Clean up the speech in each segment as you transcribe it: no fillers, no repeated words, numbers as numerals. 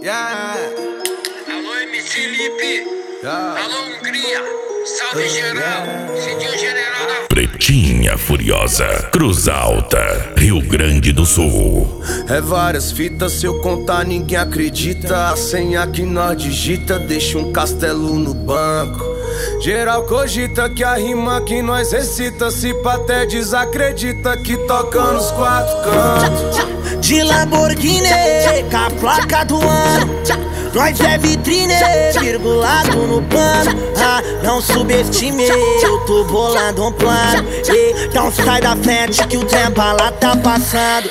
Alô, MC Lipe. Alô, Hungria. Salve geral. Cidinho General da Pretinha Furiosa, Cruz Alta, Rio Grande do Sul. É várias fitas, se eu contar ninguém acredita. A senha que nós digita deixa um castelo no banco. Geral cogita que a rima que nós recita, se pá até desacredita que toca nos quatro cantos. De Lamborghini, com a placa do ano, nós é vitrine, virgulado no pano. Ah, não subestime, eu tô bolando um plano. Então sai da frente que o trem bala tá passando.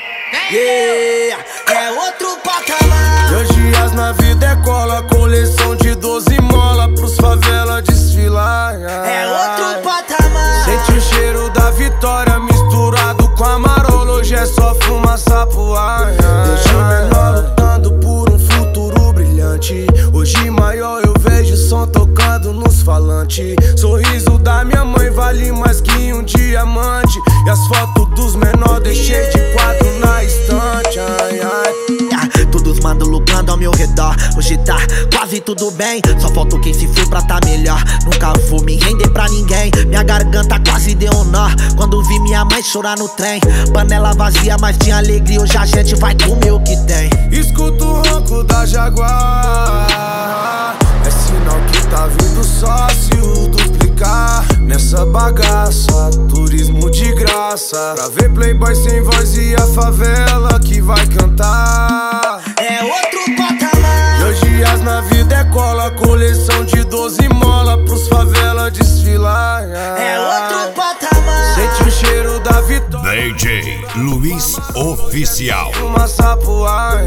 É outro patamar. 2 dias na vida é cola, coleção de 12 mola pros favela desfilar. É outro patamar. Sente o cheiro da vitória misturado com a marola. Hoje é só fumaça pro ar. Deixa o menor lutando por um futuro brilhante. Hoje maior eu vejo som tocando nos falantes. Sorriso da minha mãe vale mais que um diamante. E as fotos dos menores deixei de quadro na estante. Todos mandam lucrando ao meu redor. Hoje tá quase tudo bem, só falta quem se foi pra tá melhor. Nunca vou me render pra ninguém. Minha garganta quase deu um nó quando vi minha mãe chorar no trem. Panela vazia, mas tinha alegria. Hoje a gente vai comer o que tem. Escuto o ronco da Jaguar. É sinal que tá vindo sócio duplicar nessa bagaça, turismo de graça. Pra ver playboy sem voz e a favela que vai cantar. É outro patamar. 2 dias na vida é cola, coleção de 12 mola pros favela desfilar. É outro patamar. Sente o cheiro da vitória. DJ Luiz Oficial. Fumaça pro ar.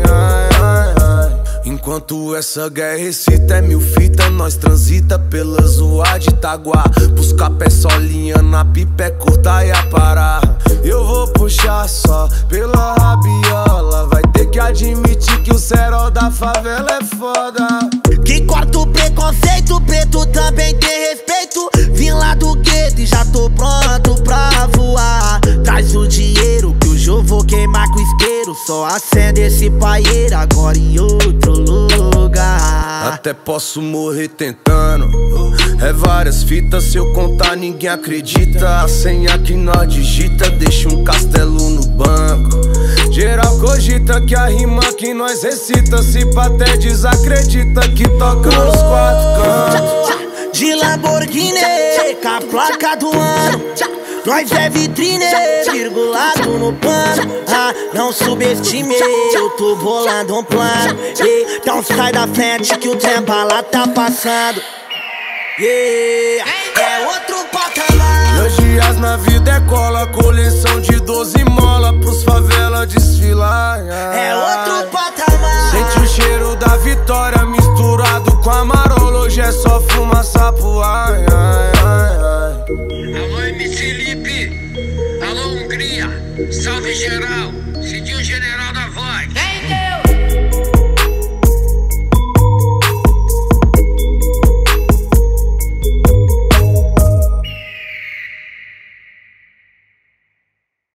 Enquanto essa guerra excita, é 1000 fita, nós transita pela zoa de Itaguá. Buscar pé solinha na pipa, é curta e a parar. Eu vou puxar só pela rabiola. Vai ter que admitir que o cerol da favela é foda. Que corta o preconceito, preto também tem respeito. Vim lá do gueto e já tô pronto pra voar. Traz o dinheiro que hoje eu vou queimar com isqueiro. Só acende esse paieiro agora em outro lugar. Até posso morrer tentando. É várias fitas, se eu contar ninguém acredita. A senha que nós digita deixa um castelo no banco. Geral cogita que a rima que nós recita, se pá até desacredita que toca nos quatro cantos. De Lamborghini, com a placa do ano, nós é vitrine, virgulado no pano. Ah, não subestime, eu tô bolando um plano. Então sai da frente que o trem bala tá passando. É outro patamar. 2 dias na vida é cola, coleção de 12 mola pros favela desfilar. É outro patamar. Sente o cheiro da vitória misturado com a marola. Hoje é só fumaça pro ar. Alô, MC Lipe. Alô, Hungria. Salve geral. Cidinho General da